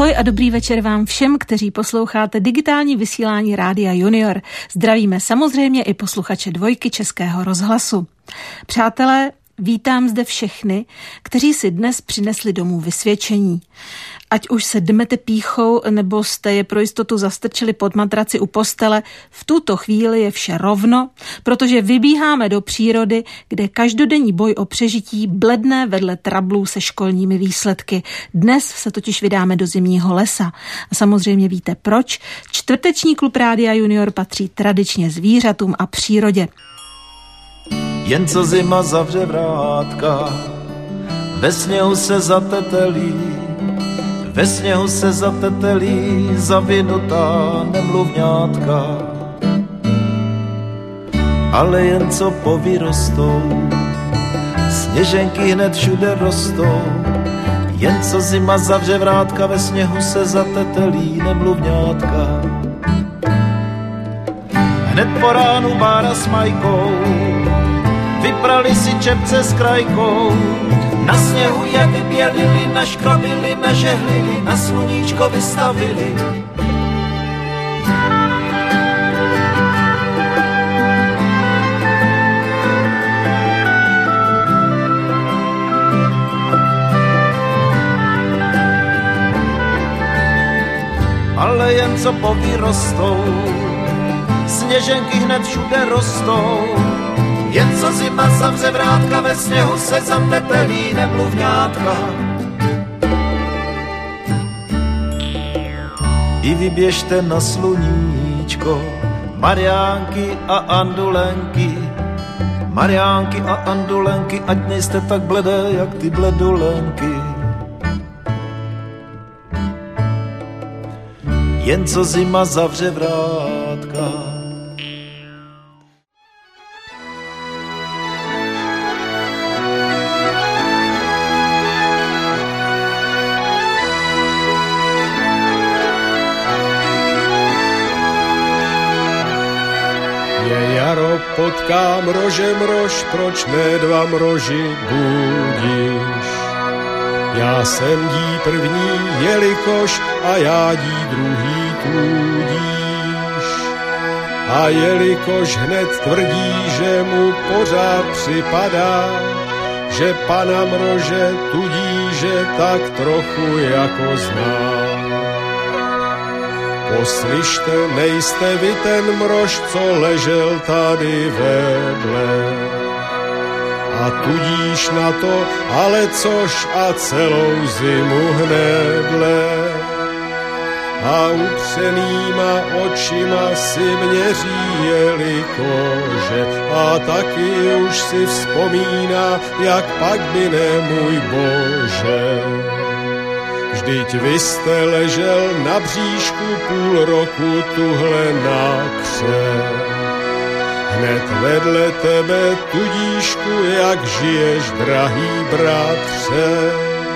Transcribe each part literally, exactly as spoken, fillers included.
Ahoj a dobrý večer vám všem, kteří posloucháte digitální vysílání Rádia Junior. Zdravíme samozřejmě i posluchače Dvojky Českého rozhlasu. Přátelé, vítám zde všechny, kteří si dnes přinesli domů vysvědčení. Ať už se dmete pýchou, nebo jste je pro jistotu zastrčili pod matraci u postele, v tuto chvíli je vše rovno, protože vybíháme do přírody, kde každodenní boj o přežití bledne vedle trablů se školními výsledky. Dnes se totiž vydáme do zimního lesa. A samozřejmě víte proč. Čtvrteční klub Rádia Junior patří tradičně zvířatům a přírodě. Jen co zima zavře vrátka, ve sněhu se zatetelí, ve sněhu se zatetelí zavinutá nemluvňátka. Ale jen co povyrostou, sněženky hned všude rostou. Jen co zima zavře vrátka, ve sněhu se zatetelí nemluvňátka. Hned po ránu Bára s Majkou vyprali si čepce s krajkou. Na sněhu je vybělili, naškrabili, nažehlili, na sluníčko vystavili. Ale jen co povyrostou, sněženky hned všude rostou. Jen co zima zavře vrátka, ve sněhu se zatetelí nemluvňátka. I vyběžte na sluníčko, Mariánky a Andulenky. Mariánky a Andulenky, ať nejste tak bledé, jak ty bledolenky. Jen co zima zavře vrátka. Potká mrože mrož, proč ne dva mroži budíš? Já jsem dí první, jelikož a já dí druhý tudíž. A jelikož hned tvrdí, že mu pořád připadá, že pana mrože tudíže tak trochu jako zná. Poslyšte, nejste vy ten mrož, co ležel tady vedle. A tudíž na to, ale což a celou zimu hnedle. A upřenýma očima si měří jelikože a taky už si vzpomíná, jak pak by ne můj Bože. Vždyť vy jste ležel na bříšku půl roku tuhle na kře. Hned vedle tebe tudížku, jak žiješ, drahý bratře.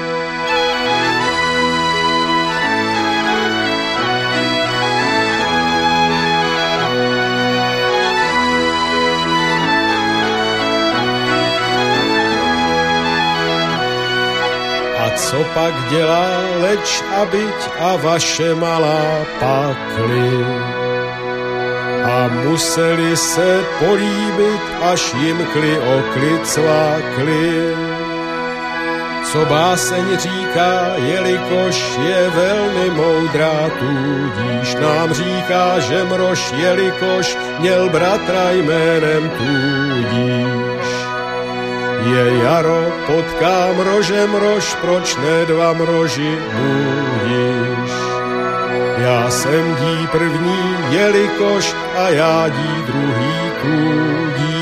Co pak dělá, leč a byť a vaše malá pakly. A museli se políbit, až jimkli okli cvákli. Co báseň říká, jelikož je velmi moudrá, tudíž nám říká, že mrož, jelikož měl bratra jménem tudíž. Je jaro, potká mrože mrož, proč ne dva mroži budíš? Já jsem dí první, jelikož a já dí druhý tudíž.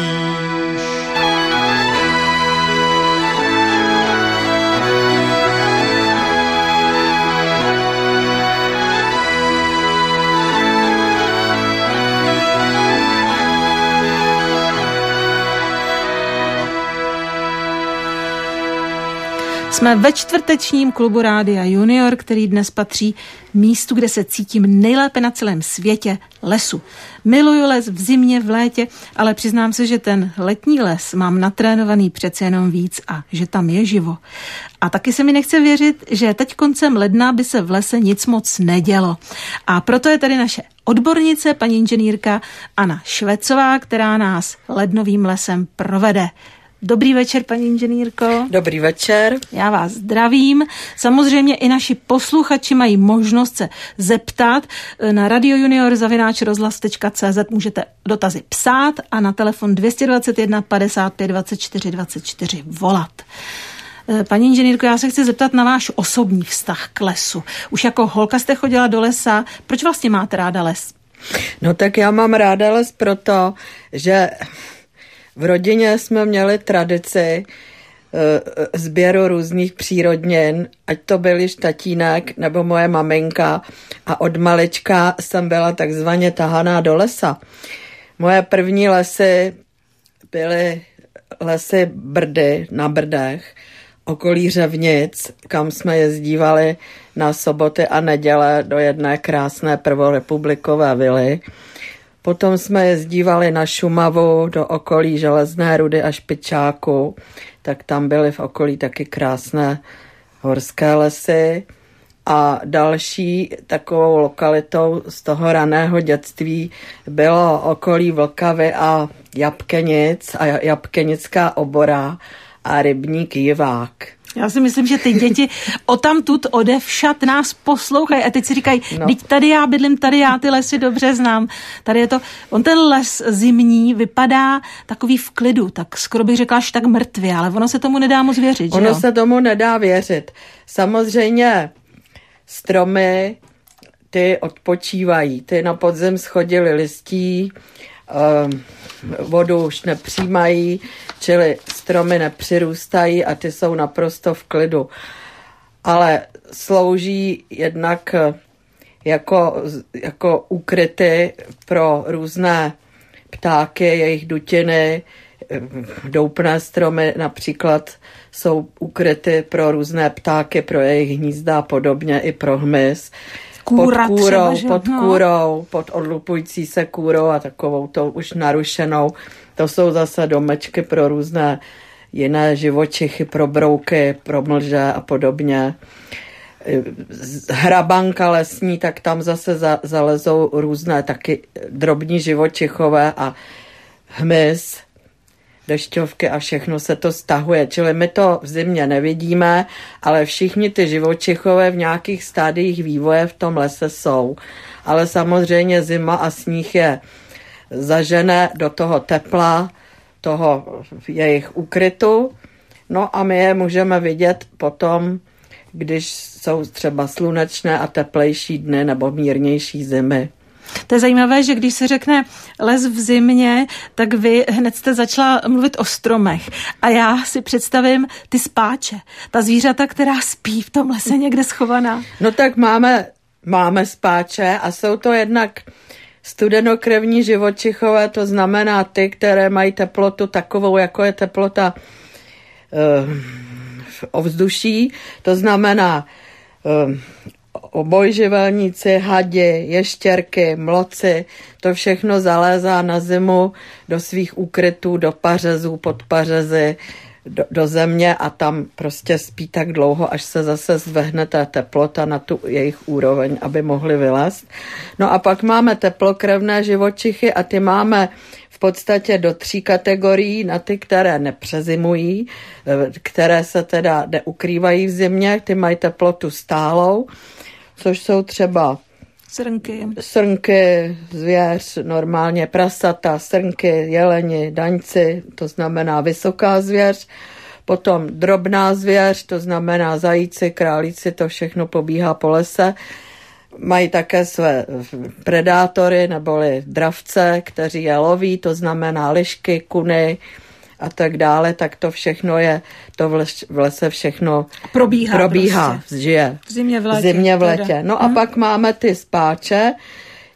Jsme ve čtvrtečním klubu Rádia Junior, který dnes patří místu, kde se cítím nejlépe na celém světě, lesu. Miluju les v zimě, v létě, ale přiznám se, že ten letní les mám natrénovaný přece jenom víc a že tam je živo. A taky se mi nechce věřit, že teď koncem ledna by se v lese nic moc nedělo. A proto je tady naše odbornice, paní inženýrka Anna Švecová, která nás lednovým lesem provede. Dobrý večer, paní inženýrko. Dobrý večer. Já vás zdravím. Samozřejmě i naši posluchači mají možnost se zeptat. Na radiojunior zavináč rozhlas tečka cé zet můžete dotazy psát a na telefon dvě stě dvacet jedna padesát pět dvacet čtyři dvacet čtyři volat. Paní inženýrko, já se chci zeptat na váš osobní vztah k lesu. Už jako holka jste chodila do lesa. Proč vlastně máte ráda les? No tak já mám ráda les proto, že v rodině jsme měli tradici e, sběru různých přírodnin, ať to byl již tatínek nebo moje maminka, a od malička jsem byla takzvaně tahaná do lesa. Moje první lesy byly lesy Brdy na Brdech, okolí Řevnic, kam jsme jezdívali na soboty a neděle do jedné krásné prvorepublikové vily. Potom jsme jezdívali na Šumavu do okolí Železné Rudy a Špičáku, tak tam byly v okolí taky krásné horské lesy. A další takovou lokalitou z toho raného dětství bylo okolí Vlkavy a Jabkenic a Jabkenická obora a rybník Jivák. Já si myslím, že ty děti odtamtud odevšad nás poslouchají a teď si říkají, no. Teď tady já bydlím, tady já ty lesy dobře znám. Tady je to, on ten les zimní vypadá takový v klidu, tak skoro bych řekla až tak mrtvě, ale ono se tomu nedá moc věřit, že Ono jo? se tomu nedá věřit. Samozřejmě stromy, ty odpočívají, ty na podzim schodily listí, um, vodu už nepřijímají, čili stromy nepřirůstají a ty jsou naprosto v klidu. Ale slouží jednak jako, jako úkryty pro různé ptáky, jejich dutiny, doupné stromy například jsou úkryty pro různé ptáky, pro jejich hnízda a podobně, i pro hmyz. Kůra pod kůrou, třeba, že? pod No. kůrou, pod odlupující se kůrou a takovou to už narušenou. To jsou zase domečky pro různé jiné živočichy, pro brouky, pro mlže a podobně. Hrabanka lesní, tak tam zase za, zalezou různé taky drobní živočichové a hmyz, dešťovky a všechno se to stahuje. Čili my to v zimě nevidíme, ale všichni ty živočichové v nějakých stádiích vývoje v tom lese jsou. Ale samozřejmě zima a sníh je zažené do toho tepla, toho jejich úkrytu. No a my je můžeme vidět potom, když jsou třeba slunečné a teplejší dny nebo mírnější zimy. To je zajímavé, že když se řekne les v zimě, tak vy hned jste začala mluvit o stromech. A já si představím ty spáče, ta zvířata, která spí v tom lese někde schovaná. No tak máme, máme spáče a jsou to jednak studenokrevní živočichové, to znamená ty, které mají teplotu takovou, jako je teplota uh, v ovzduší, to znamená uh, obojživelníci, hadi, ještěrky, mloci, to všechno zalézá na zimu do svých úkrytů, do pařezů, pod pařezy, do, do země a tam prostě spí tak dlouho, až se zase zvehne ta teplota na tu jejich úroveň, aby mohli vylézt. No a pak máme teplokrevné živočichy a ty máme v podstatě do tří kategorií, na ty, které nepřezimují, které se teda neukrývají v zimě, ty mají teplotu stálou, což jsou třeba Srnky. Srnky, zvěř, normálně prasata, srnky, jeleni, daňci, to znamená vysoká zvěř. Potom drobná zvěř, to znamená zajíci, králíci, to všechno pobíhá po lese. Mají také své predátory neboli dravce, kteří je loví, to znamená lišky, kuny a tak dále, tak to všechno je, to v lese všechno probíhá, probíhá prostě. žije. V zimě v létě. V zimě v létě. No a hmm. pak máme ty spáče,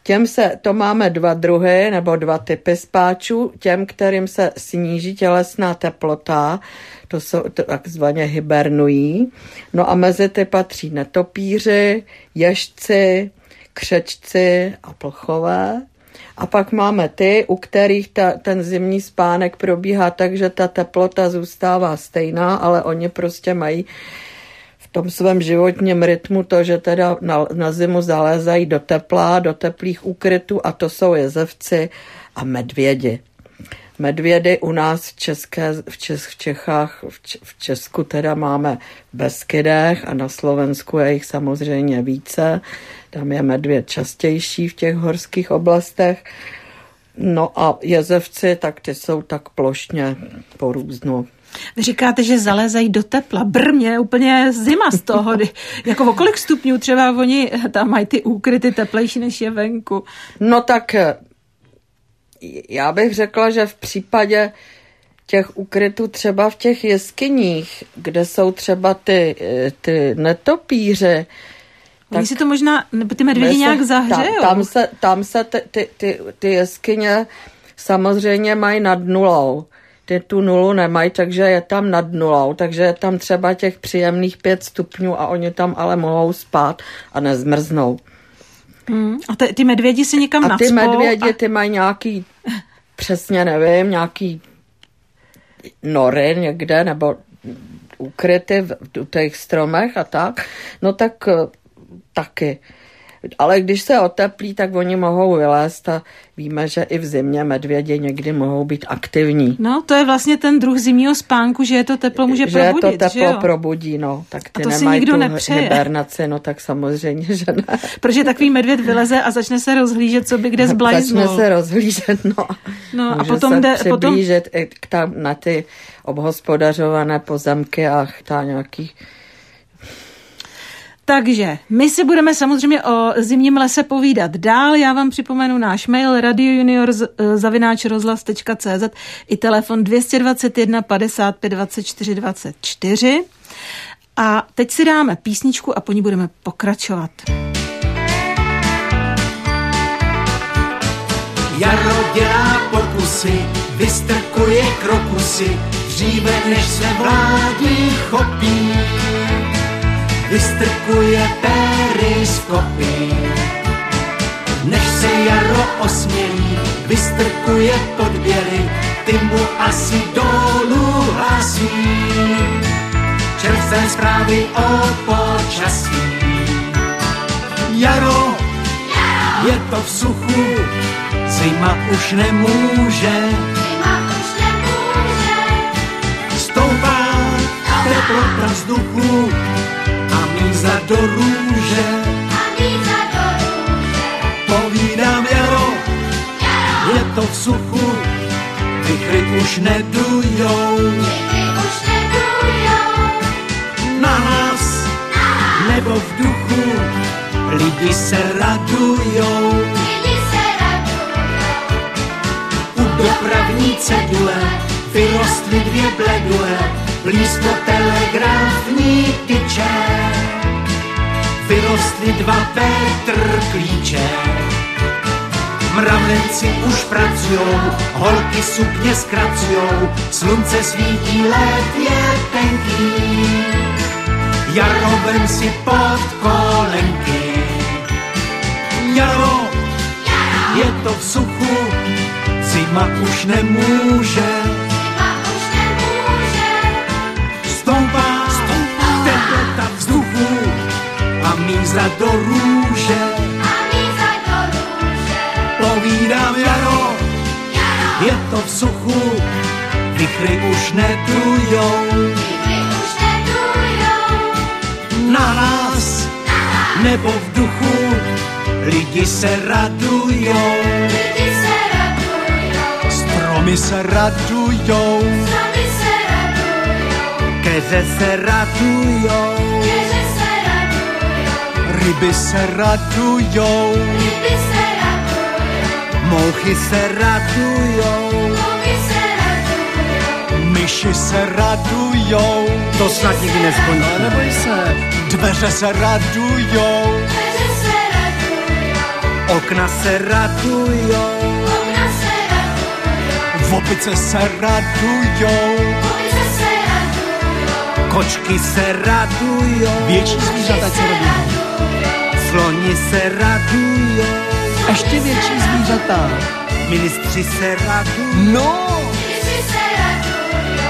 Těm se, to máme dva druhy nebo dva typy spáčů, těm, kterým se sníží tělesná teplota, to jsou takzvaně hibernují. No a mezi ty patří netopíři, ježci, křečci a plchové. A pak máme ty, u kterých ta, ten zimní spánek probíhá tak, že ta teplota zůstává stejná, ale oni prostě mají v tom svém životním rytmu to, že teda na, na zimu zalézají do tepla, do teplých úkrytů a to jsou jezevci a medvědi. Medvědy u nás v, České, v, Čes, v Čechách, v, Č, v Česku teda máme v Beskydech a na Slovensku je jich samozřejmě více. Tam je medvěd častější v těch horských oblastech. No a jezevci, tak ty jsou tak plošně porůzno. Vy říkáte, že zalézají do tepla. Brmě je úplně zima z toho. Jako o kolik stupňů třeba oni tam mají ty úkryty teplejší, než je venku? No tak já bych řekla, že v případě těch úkrytů třeba v těch jeskyních, kde jsou třeba ty, ty netopíři, oni si to možná, nebo ty medvědi nějak zahřejou. Tam, tam se, tam se ty, ty, ty, ty jeskyně samozřejmě mají nad nulou. Ty tu nulu nemají, takže je tam nad nulou, takže je tam třeba těch příjemných pět stupňů a oni tam ale mohou spát a nezmrznou. Hmm. A ty, ty medvědi si někam nacpou? A ty medvědi, a... ty mají nějaký, přesně nevím, nějaký nory někde, nebo ukryty v, v těch stromech a tak. No tak taky. Ale když se oteplí, tak oni mohou vylézt a víme, že i v zimě medvědi někdy mohou být aktivní. No, to je vlastně ten druh zimního spánku, že je to teplo může že probudit, že to teplo že jo? probudí, no. Tak ty a to nemají si nikdo tu nepřeje. Hibernaci, no tak samozřejmě, že ne. Protože takový medvěd vyleze a začne se rozhlížet, co by kde zblajznul. Začne se rozhlížet, no. No může a potom se jde, přiblížit potom... i k tam, na ty obhospodařované pozemky a chytá nějaký... Takže my si budeme samozřejmě o zimním lese povídat dál. Já vám připomenu náš mail radiojunior zavináč rozhlas tečka cé zet i telefon dvě stě dvacet jedna padesát pět dvacet čtyři dvacet čtyři. A teď si dáme písničku a po ní budeme pokračovat. Jaro dělá pokusy, vystrkuje krokusy, dříve než se vlády chopí. Vystrkuje péry z kopí. Než se jaro osmělí, vystrkuje podběry, ty mu asi dolů hlásí čerstvé zprávy o počasí. Jaro, jaro, je to v suchu, zima už nemůže, zima už nemůže, stoupá teplota vzduchu, a míza do růže, a míza do růže. Povídám jaro, Jaro, je to v suchu, vichry už nedujou, vichry už nedujou. na nás, Na nebo v duchu, lidi se radujou. lidi se radujou. U dopravní cedule vyrostly dvě bledule, blízko telegrafní tyče. Vyrostly dva Petr klíče. Mravenci už pracujou, holky sukně zkracujou, slunce svítí, let je tenký. Jaro, vem si pod kolenky. Jaro, Jaro, je to v suchu, zima už nemůže. zima už nemůže, Stoupá, stoupá teplota vzduchu a míza do růže. a míza do růže. Povídám jaro, Jaro, je to v suchu, vichry už nedujou. vichry už nedujou. Na nás, nebo v duchu, lidi se radujou. Lidi se radujou, Stromy se radujou, stromy se radujou, keře se radujou, keře se radujou, ryby se radujou, ryby se radujou, mouchy se radujou, mouchy se radujou, myši se radujou. To snad nikdy neskončí. Ale neboj se. Dveře se radujou, keře se radujou, Okna se radujou, okna se radujou, Opice se radujou, opice se radujou, kočky se radujou, větší zvířata se radujou, sloni se radujou, ještě větší zvířata. ministři se radují. No, ministři se radujou.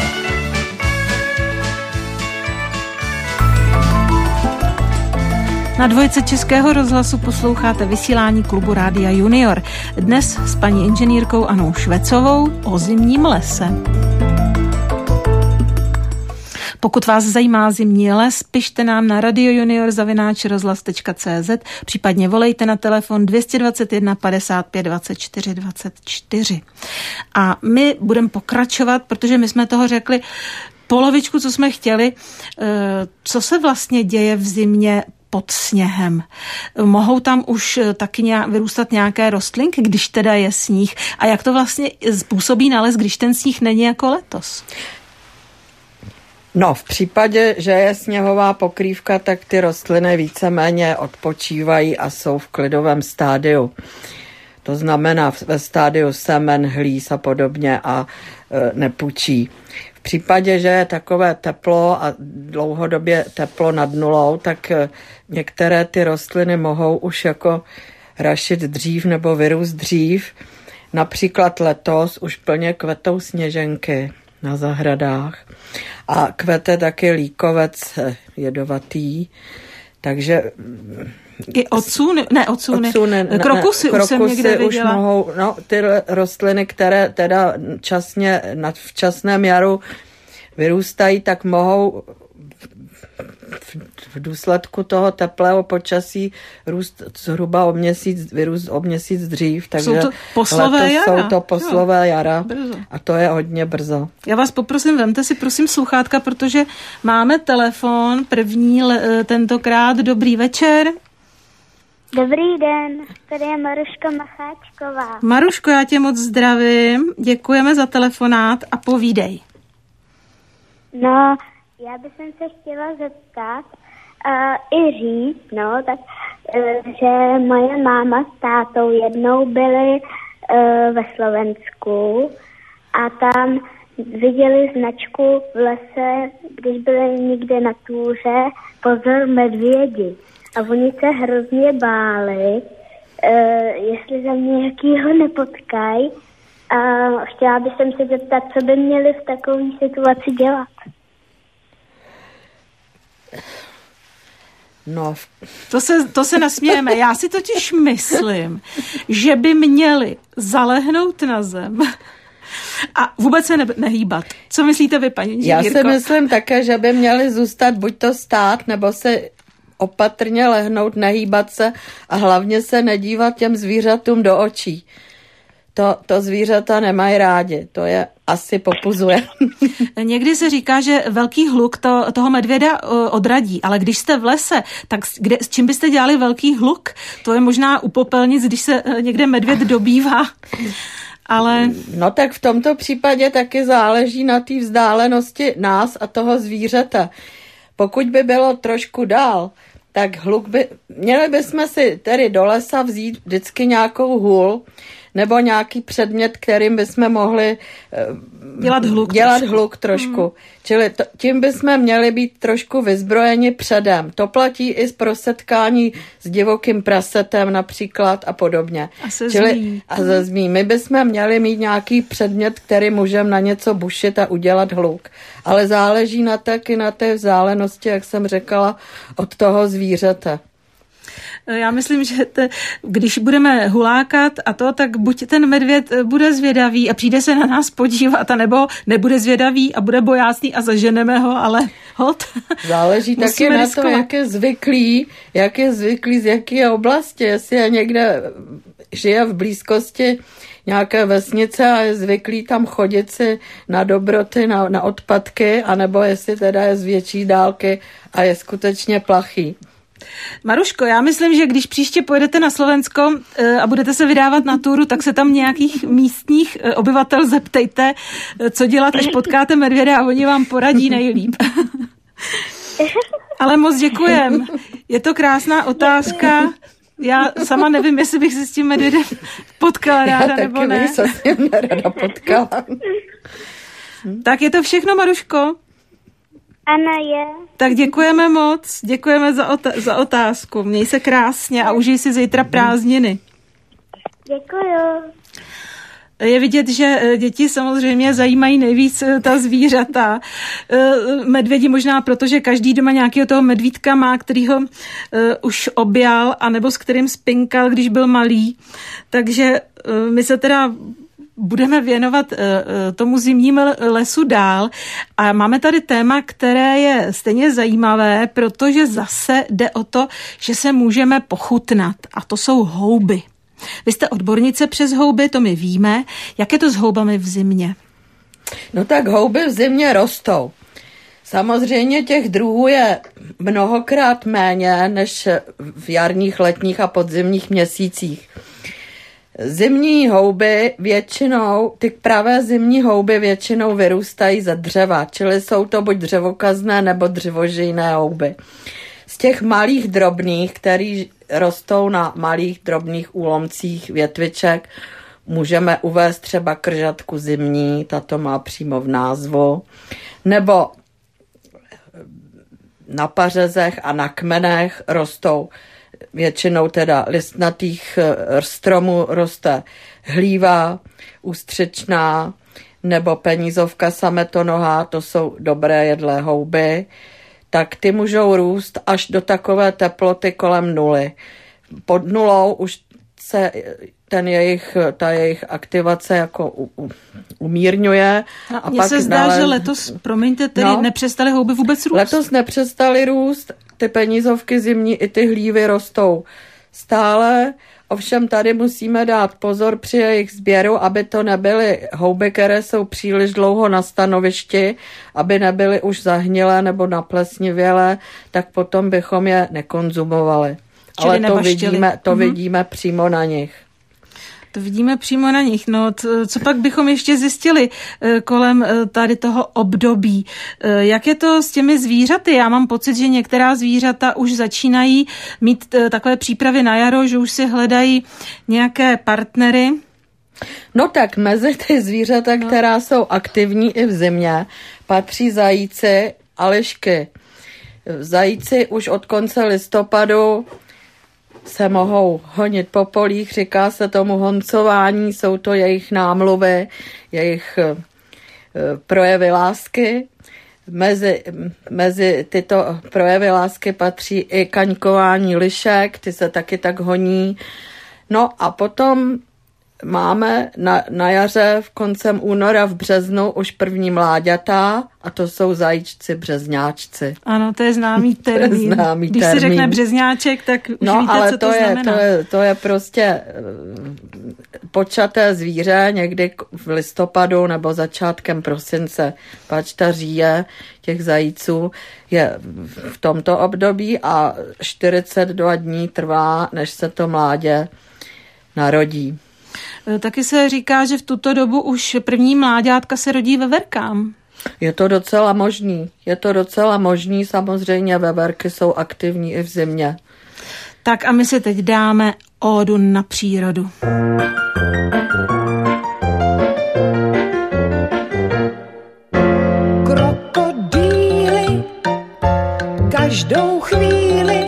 Na dvojce Českého rozhlasu posloucháte vysílání klubu Rádia Junior. Dnes s paní inženýrkou Anou Švecovou o zimním lese. Pokud vás zajímá zimní les, pište nám na radiojunior zavináč rozhlas tečka cé zet, případně volejte na telefon dvě stě dvacet jedna padesát pět dvacet čtyři dvacet čtyři. A my budeme pokračovat, protože my jsme toho řekli polovičku, co jsme chtěli. Co se vlastně děje v zimě pod sněhem? Mohou tam už taky nějak, vyrůstat nějaké rostlinky, když teda je sníh? A jak to vlastně způsobí na les, když ten sníh není jako letos? No, v případě, že je sněhová pokrývka, tak ty rostliny víceméně odpočívají a jsou v klidovém stádiu. To znamená ve stádiu semen, hlíz a podobně a e, nepučí. V případě, že je takové teplo a dlouhodobě teplo nad nulou, tak e, některé ty rostliny mohou už jako rašit dřív nebo vyrůst dřív. Například letos už plně kvetou sněženky na zahradách a kvete taky líkovec jedovatý, takže I odsůny, ne odsůny, odsůny ne, krokusy, ne, už jsem někde už viděla. mohou, no ty rostliny, které teda časně, na včasném jaru vyrůstají, tak mohou v, v důsledku toho teplého počasí růst zhruba o měsíc, vyrůst o měsíc dřív, takže Jsou to poslové letos jara. jsou to poslové jo, jara brzo. A to je hodně brzo. Já vás poprosím, vemte si prosím sluchátka, protože máme telefon první le, tentokrát. Dobrý večer. Dobrý den, tady je Maruška Macháčková. Maruško, já tě moc zdravím, děkujeme za telefonát a povídej. No, já bych se chtěla zeptat uh, i říct, no, tak, uh, že moje máma s tátou jednou byli uh, ve Slovensku a tam viděli značku v lese, když byli někde na túře, pozor medvědi. A oni se hrozně báli, uh, jestli za nějakýho nepotkají. A chtěla bych se zeptat, co by měli v takové situaci dělat. No. To se, to se nasmějeme. Já si totiž myslím, že by měli zalehnout na zem a vůbec se ne, nehýbat. Co myslíte vy, paní inženýrko? Já si myslím také, že by měli zůstat buď to stát, nebo se opatrně lehnout, nehýbat se a hlavně se nedívat těm zvířatům do očí. To, to zvířata nemají rádi, to je asi popuzuje. Někdy se říká, že velký hluk to, toho medvěda odradí, ale když jste v lese, tak kde, s čím byste dělali velký hluk? To je možná u popelnic, když se někde medvěd dobývá. Ale... No tak v tomto případě taky záleží na té vzdálenosti nás a toho zvířete. Pokud by bylo trošku dál, tak hluk by... Měli bychom si tedy do lesa vzít vždycky nějakou hůl, nebo nějaký předmět, kterým bychom mohli dělat hluk dělat trošku. Hluk trošku. Mm. Čili to, tím bychom měli být trošku vyzbrojeni předem. To platí i z prosetkání s divokým prasetem například a podobně. A se Čili, zmí. A ze zmí. My bychom měli mít nějaký předmět, který můžeme na něco bušit a udělat hluk. Ale záleží na taky na té vzdálenosti, jak jsem řekla, od toho zvířete. Já myslím, že te, když budeme hulákat a to, tak buď ten medvěd bude zvědavý a přijde se na nás podívat, a nebo nebude zvědavý a bude bojácný a zaženeme ho, ale hod. Záleží taky na to, jak je zvyklý, jak je zvyklý z jaké oblasti, jestli je někde, žije v blízkosti nějaké vesnice a je zvyklý tam chodit si na dobroty, na, na odpadky, anebo jestli teda je z větší dálky a je skutečně plachý. Maruško, já myslím, že když příště pojedete na Slovensko a budete se vydávat na túru, tak se tam nějakých místních obyvatel zeptejte, co dělat, až potkáte medvěda a oni vám poradí nejlíp. Ale moc děkujem. Je to krásná otázka. Já sama nevím, jestli bych se s tím medvědem potkala ráda, Já nebo taky ne. bych se s ním nerada potkala. Tak je to všechno, Maruško? Ano, je. Tak děkujeme moc, děkujeme za, ota- za otázku. Měj se krásně a užij si zítra prázdniny. Děkuju. Je vidět, že děti samozřejmě zajímají nejvíc ta zvířata. Medvědi možná proto, že každý doma nějakého toho medvídka má, který ho už objal, anebo s kterým spinkal, když byl malý. Takže my se teda budeme věnovat tomu zimnímu lesu dál a máme tady téma, které je stejně zajímavé, protože zase jde o to, že se můžeme pochutnat a to jsou houby. Vy jste odbornice přes houby, to my víme. Jak je to s houbami v zimě? No tak houby v zimě rostou. Samozřejmě těch druhů je mnohokrát méně než v jarních, letních a podzimních měsících. Zimní houby většinou, ty pravé zimní houby většinou vyrůstají ze dřeva, čili jsou to buď dřevokazné nebo dřevožijné houby. Z těch malých drobných, který rostou na malých drobných úlomcích větviček, můžeme uvést třeba kržatku zimní, tato má přímo v názvu, nebo na pařezech a na kmenech rostou většinou teda listnatých stromů roste hlíva, ústřičná nebo penízovka sametonohá, to jsou dobré jedlé houby, tak ty můžou růst až do takové teploty kolem nuly. Pod nulou už se ten jejich, ta jejich aktivace jako u, u, umírňuje. A mně se zdá, nalez... že letos, promiňte, tedy no, nepřestaly houby vůbec růst. Letos nepřestaly růst, ty penízovky zimní i ty hlívy rostou stále, ovšem tady musíme dát pozor při jejich sběru, aby to nebyly houby, které jsou příliš dlouho na stanovišti, aby nebyly už zahnilé nebo naplesnivělé, tak potom bychom je nekonzumovali. Čili Ale to, nebaštili. vidíme, to Mhm. vidíme přímo na nich. To vidíme přímo na nich. No, co pak bychom ještě zjistili kolem tady toho období? Jak je to s těmi zvířaty? Já mám pocit, že některá zvířata už začínají mít takové přípravy na jaro, že už si hledají nějaké partnery. No tak mezi ty zvířata, no. která jsou aktivní i v zimě, patří zajíci a lišky. Zajíci už od konce listopadu se mohou honit po polích, říká se tomu honcování, jsou to jejich námluvy, jejich uh, projevy lásky. Mezi, mezi tyto projevy lásky patří i kaňkování lišek, ty se taky tak honí. No a potom máme na, na jaře v koncem února v březnu už první mláďata a to jsou zajíčci březňáčci. Ano, to je známý termín. To je známý Když termín. se řekne březňáček, tak už no, víte, ale co to, to je, znamená. To je, to je prostě počaté zvíře někdy v listopadu nebo začátkem prosince. Pač ta říje těch zajíců je v tomto období a čtyřicet dva dní trvá, než se to mládě narodí. Taky se říká, že v tuto dobu už první mláďátka se rodí veverkám. Je to docela možný. Je to docela možný, samozřejmě veverky jsou aktivní i v zimě. Tak a my si teď dáme ódu na přírodu. Krokodýly každou chvíli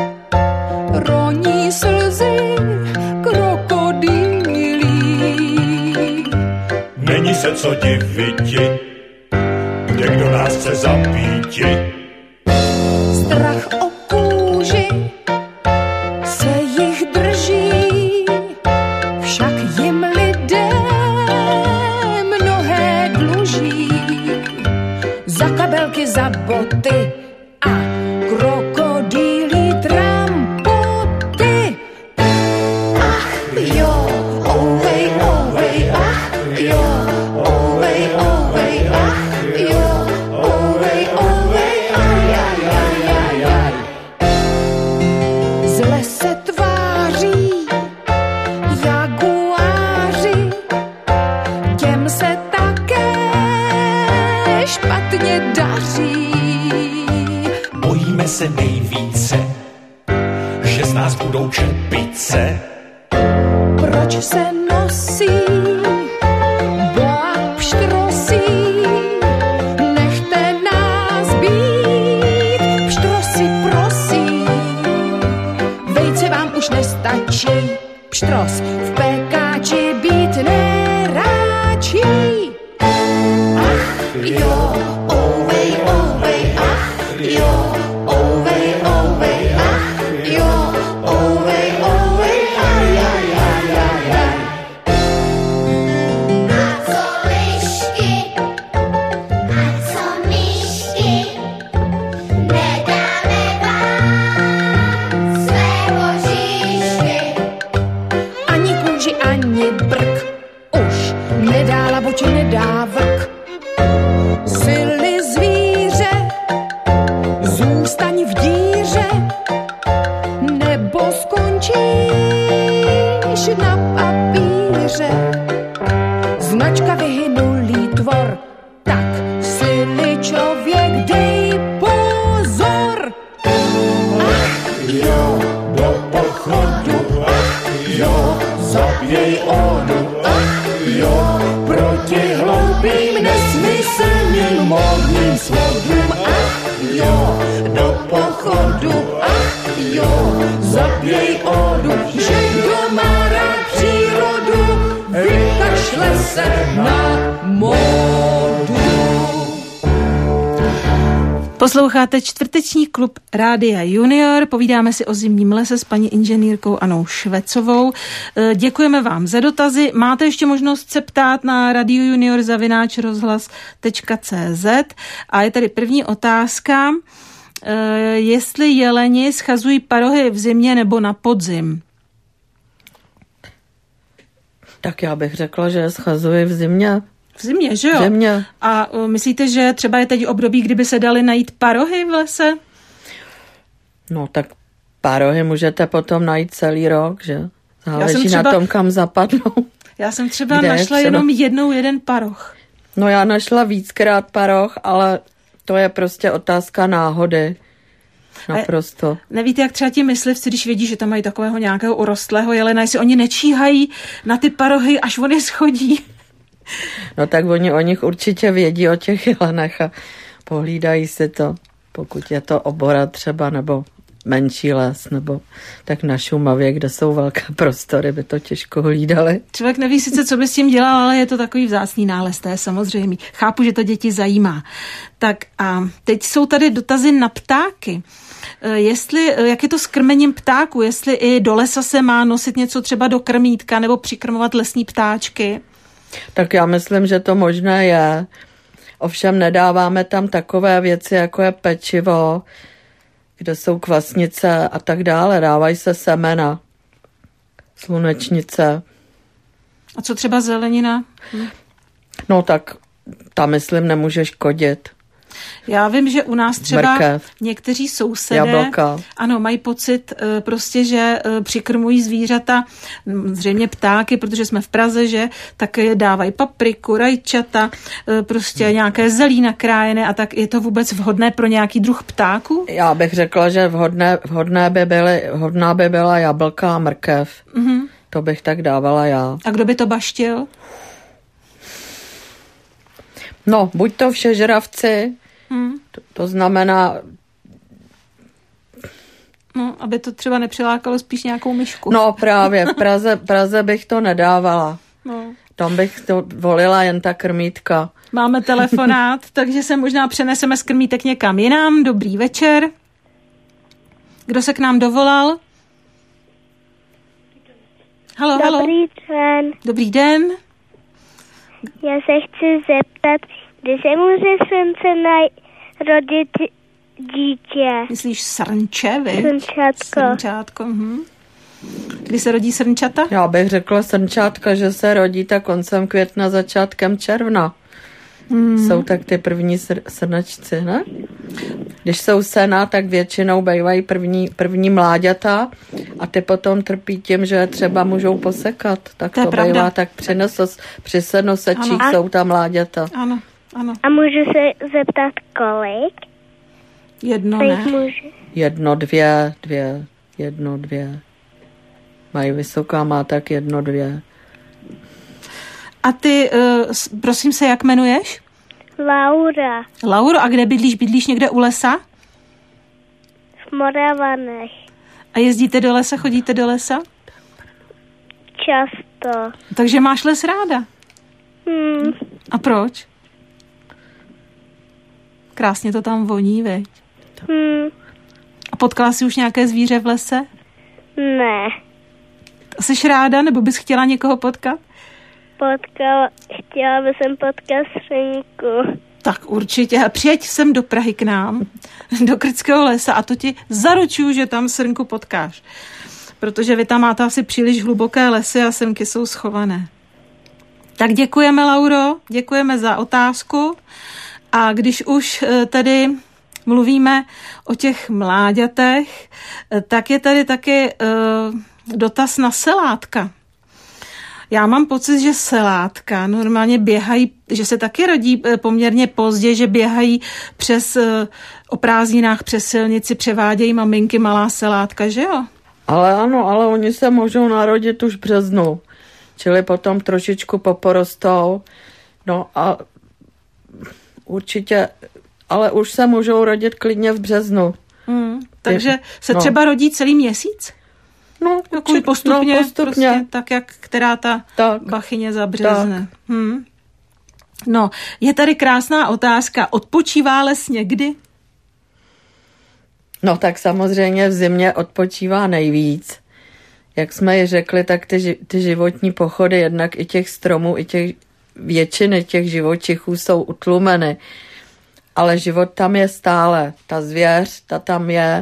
roní slzy krokodýlí. Není se co diviti, kde kdo nás chce zabíti. Strach o kůži se jich drží, však jim lidé mnohé dluží. Za kabelky, za boty a krokodýlí trampoty. Ach jo, ouvej, ouvej, ach jo, ouvej, ouvej, ach jo, ouvej, ouvej, aj, aj, aj, aj, aj. Zle se tváří jaguáři, těm se také špatně daří. Bojíme se nejvíce, že z nás budou čepice. Proč se nosí boa pštrosí? Nechte nás být, pštrosi prosí. Vejce vám už nestačí, pštros v pekáči být neráčí. Ach jo, ouvej, ouvej, ach jo, ouvej, ouvej, ach jo, ouvej, ouvej, aj, aj, aj, aj, aj. A co lišky, a co myšky, nedáme vám své kožišky. Ani kůži, ani brk, už nedála boči, nedá vrk. Sily zvíře, zůstaň v díře, nebo skončíš na papíře. Značka vyhynulý tvor, tak sily člověk dej pozor. Ach jo, do pochodu, ach jo, zaběj onu, ach jo, proti hloupým nesmyslným módním svodům, ach jo, do pochodu, ach jo, zaběj onu, že kdo má rád přírodu, vykašle se na módu. Posloucháte čtvrteční klub Rádia Junior, povídáme si o zimním lese s paní inženýrkou Anou Švecovou. Děkujeme vám za dotazy. Máte ještě možnost se ptát na radiojunior zavináč rozhlas tečka cé zet. A je tady první otázka, jestli jeleni schazují parohy v zimě nebo na podzim. Tak já bych řekla, že je schazuji v zimě. V zimě, že jo? V zimě. A uh, myslíte, že třeba je teď období, kdyby se daly najít parohy v lese? No tak parohy můžete potom najít celý rok, že? Záleží třeba, na tom, kam zapadnou. Já jsem třeba Kde našla třeba? jenom jednou jeden paroh. No já našla víckrát paroh, ale to je prostě otázka náhody. Naprosto. Nevíte, jak třeba ti myslivci, když vědí, že tam mají takového nějakého urostlého jelena, jestli oni nečíhají na ty parohy, až on je schodí. No tak oni o nich určitě vědí, o těch jelenech a pohlídají si to, pokud je to obora třeba, nebo menší les, nebo tak na Šumavě, kde jsou velké prostory, by to těžko hlídali. Člověk neví sice, co by s tím dělal, ale je to takový vzácný nález, to je samozřejmě. Chápu, že to děti zajímá. Tak a teď jsou tady dotazy na ptáky. Jestli, jak je to s krmením ptáků, jestli i do lesa se má nosit něco třeba do krmítka nebo přikrmovat lesní ptáčky? Tak já myslím, že to možné je. Ovšem nedáváme tam takové věci, jako je pečivo, kde jsou kvasnice a tak dále. Dávají se semena, slunečnice. A co třeba zelenina? Hm. No tak ta, myslím, nemůže škodit. Já vím, že u nás třeba Mrkev, někteří sousedé jablka. Ano, mají pocit prostě, že přikrmují zvířata, zřejmě ptáky, protože jsme v Praze, že tak je dávají papriku, rajčata, prostě nějaké zelí nakrájené a tak je to vůbec vhodné pro nějaký druh ptáku? Já bych řekla, že vhodné, vhodné by byly, vhodná by byla jablka a mrkev. Mm-hmm. To bych tak dávala já. A kdo by to baštil? No, buď to všežravci, hmm. to, to znamená... No, aby to třeba nepřilákalo spíš nějakou myšku. No právě, v Praze, Praze bych to nedávala. No. Tam bych to volila jen ta krmítka. Máme telefonát, takže se možná přeneseme z krmítek někam jinam. Dobrý večer. Kdo se k nám dovolal? Halo, Dobrý halo. den. Dobrý den. Já se chci zeptat, kdy se může slunce narodit dítě? Myslíš srnče, vy? Srnčátko. Srnčátko, mhm. Kdy se rodí srnčata? Já bych řekla srnčátka, že se rodí tak koncem května, začátkem června. Hmm. Jsou tak ty první sr- srnačci, ne? Když jsou sena, tak většinou bývají první, první mláďata a ty potom trpí tím, že třeba můžou posekat. Tak to, to bývá, tak při, nosos, při senosečích jsou tam mláďata. Ano, ano. A můžu se zeptat, kolik? Jedno, ne? Může? Jedno, dvě, dvě. jedno, dvě. Mají vysoká, má tak jedno, dvě. A ty, uh, prosím se, jak jmenuješ? Laura Lauro, a kde bydlíš? Bydlíš někde u lesa? v Moravanech. A jezdíte do lesa, chodíte do lesa? Často. Takže máš les ráda. Hmm. A proč? Krásně to tam voní, veď? Hmm. A potkala jsi už nějaké zvíře v lese? Ne. Jsi ráda, nebo bys chtěla někoho potkat? Potkala, chtěla bych sem potkat srnku. Tak určitě. Přijeď sem do Prahy k nám, do Krtského lesa a to ti zaručuju, že tam srnku potkáš. Protože vy tam máte asi příliš hluboké lesy a srnky jsou schované. Tak děkujeme, Lauro, děkujeme za otázku. A když už tady mluvíme o těch mláďatech, tak je tady taky uh, dotaz na selátka. Já mám pocit, že selátka normálně běhají, že se taky rodí poměrně pozdě, že běhají přes, o prázdninách přes silnici, převádějí maminky malá selátka, že jo? Ale ano, ale oni se můžou narodit už v březnu. Čili potom trošičku poporostou. No a určitě, ale už se můžou rodit klidně v březnu. Hmm, takže se no. třeba rodí celý měsíc? No, určitě, postupně, no, postupně. Prostě, tak jak která ta tak, bachyně zabřezne. Hmm. No, je tady krásná otázka. Odpočívá les někdy? No tak samozřejmě v zimě odpočívá nejvíc. Jak jsme ji řekli, tak ty, ty životní pochody, jednak i těch stromů, i těch většiny těch živočichů jsou utlumeny. Ale život tam je stále. Ta zvěř, ta tam je,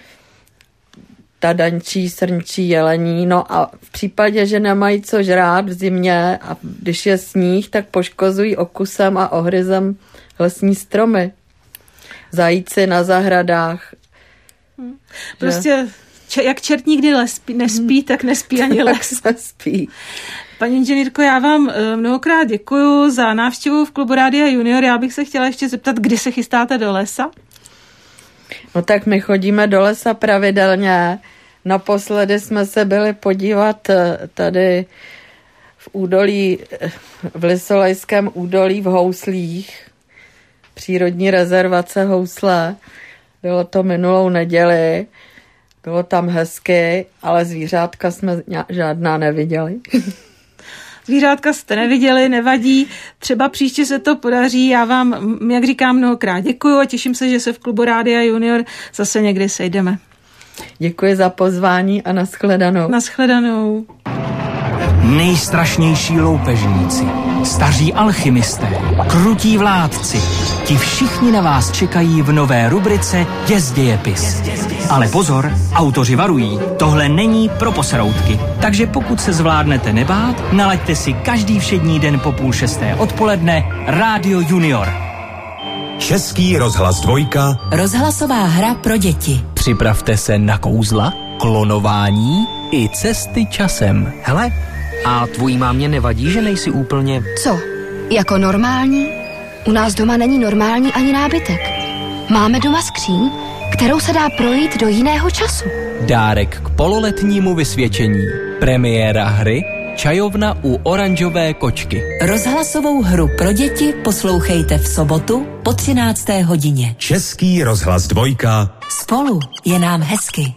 ta dančí, srnčí, jelení. No a v případě, že nemají co žrát v zimě a když je sníh, tak poškozují okusem a ohryzem lesní stromy. Zajíci na zahradách. Hmm. Prostě če, jak čert nikdy lespí, nespí, hmm. tak nespí ani les. Tak se spí. Paní inženýrko, já vám mnohokrát děkuju za návštěvu v klubu Rádia Junior. Já bych se chtěla ještě zeptat, kdy se chystáte do lesa? No tak my chodíme do lesa pravidelně. Naposledy jsme se byli podívat tady v údolí, v Lisolejském údolí v Houslích, přírodní rezervace Housle. Bylo to minulou neděli, bylo tam hezky, ale zvířátka jsme žádná neviděli. Zvířátka jste neviděli, nevadí, třeba příště se to podaří, já vám, jak říkám, mnohokrát děkuju a těším se, že se v klubu Rádia Junior zase někdy sejdeme. Děkuji za pozvání a nashledanou. Nashledanou. Nejstrašnější loupežníci, staří alchymisté, krutí vládci, ti všichni na vás čekají v nové rubrice Děsdějepis. Ale pozor, autoři varují, tohle není pro poseroutky, takže pokud se zvládnete nebát, nalaďte si každý všední den po půl šesté odpoledne Rádio Junior. Český rozhlas dvojka. Rozhlasová hra pro děti. Připravte se na kouzla, klonování i cesty časem. Hele, a tvojí mámě nevadí, že nejsi úplně... Co? Jako normální? U nás doma není normální ani nábytek. Máme doma skříň, kterou se dá projít do jiného času. Dárek k pololetnímu vysvědčení. Premiéra hry Čajovna u oranžové kočky. Rozhlasovou hru pro děti poslouchejte v sobotu po třinácté hodině. Český rozhlas dvojka. Spolu je nám hezky.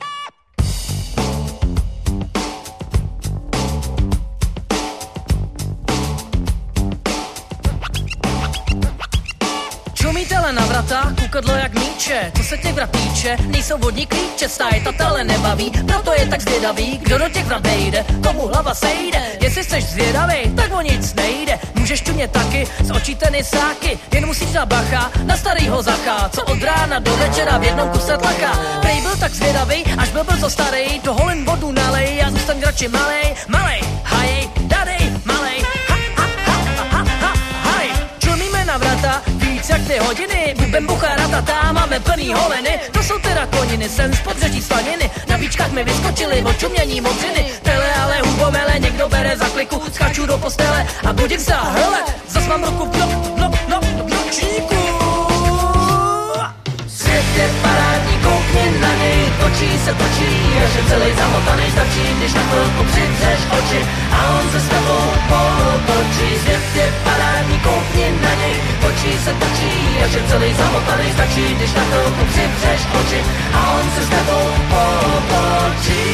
Čumítele na vrata, kukadlo jak míče, co se těch vrat týče, nejsou vodní klíče, stáje tatele nebaví, proto je tak zvědavý, kdo do těch vrat vejde, komu hlava sejde, jestli seš zvědavý, tak o nic nejde, můžeš čumět taky, z očí tenisáky, jen musíš na bacha, na starýho Zacha, co od rána do večera v jednom kuse tlaká, prej byl tak zvědavý, až byl byl co starý, do holen vodu nalej a zůstaň radši malej, malej, hajej, dadej, malej, ha, ha, ha, ha, ha, haj, čumíme na vrata, víc jak ty hodiny, bubem bucha ratatá, máme plný hoveny, to jsou teda koniny, sen z pobřeží slaniny, na víčkách mi vyskočily očumění modřiny, tele ale hubomele, někdo bere za kliku, skáču do postele a budím se, hele, zas mám ruku v blok, blok, blok, bločníku. Svět je parádní, koukni na něj, točí se, točí, až je celý zamotaný, stačí, když na chvilku přivřeš oči a on se s tebou polotočí. Svět je parádní, koukni na něj, točí se točí, až je celý zamotaný, stačí, když na chvilku přivřeš oči a on se s tebou polotočí.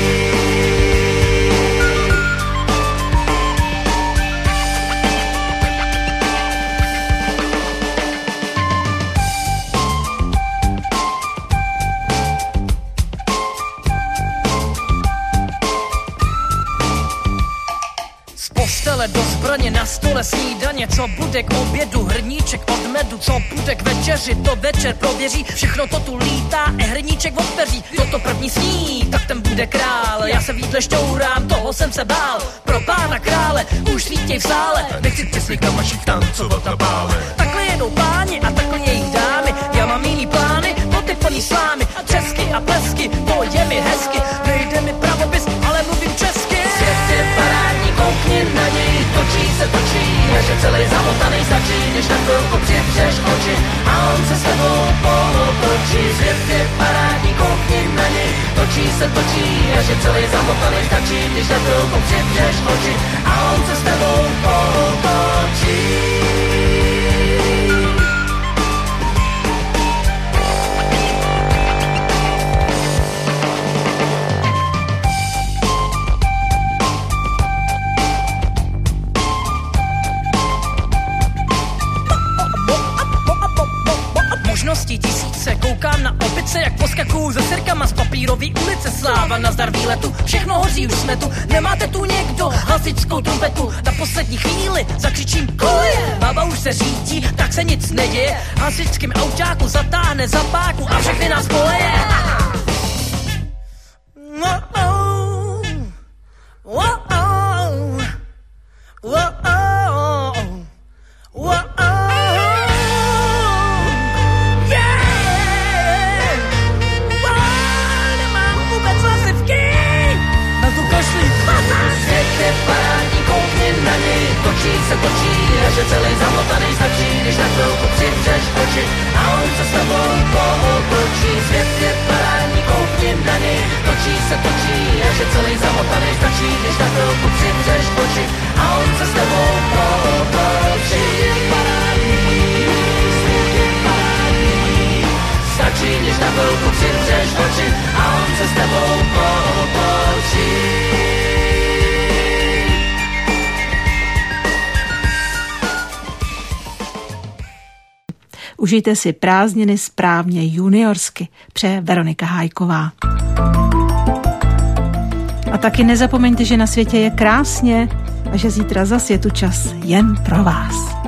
Do zbraně na stole snídaně, co bude k obědu, hrníček od medu, co bude k večeři, to večer prověří, všechno to tu lítá, e hrníček od peří, kdo to první sní, tak ten bude král, já se v jídle šťourám, toho jsem se bál, pro pána krále, už svítěj v sále, nechci přesně na maších tancovat na bále. Takhle jedou páni a takhle jejich dámy, já mám jiný plány, boty plný slámy, a česky a plesky, to je mi hezky, nejde mi pravopis, ale mluvím česky. Svět je parádní, koukni na něj, točí se točí, až je celý zamotaný, stačí, když na chvilku přivřeš oči a on se s tebou polotočí. Svět je parádní, koukni na něj, točí se točí, až je celý zamotaný, stačí, když na chvilku přivřeš oči a on se s tebou polotočí. Tisíce, koukám na opice, jak poskakuju ze sirkama z papírový ulice. Sláva, nazdar výletu, všechno hoří, už jsme tu. Nemáte tu někdo hasičskou trumpetu? Na poslední chvíli zakřičím koje. Baba už se řídí, tak se nic neděje. Hasičským autáku zatáhne za páku a všechny nás poleje. Točí se točí, až je celý zamotaný, stačí, když na chvilku přivřeš oči a on se s tebou polotočí. Svět je parádní, koukni na něj, točí se točí, až je celý zamotaný, stačí, když na chvilku přivřeš oči a on se s tebou polotočí. Stačí, když na chvilku přivřeš oči a on se s tebou polotočí. Užijte si prázdniny správně juniorsky, přeje Veronika Hájková. A taky nezapomeňte, že na světě je krásně a že zítra zas je tu čas jen pro vás.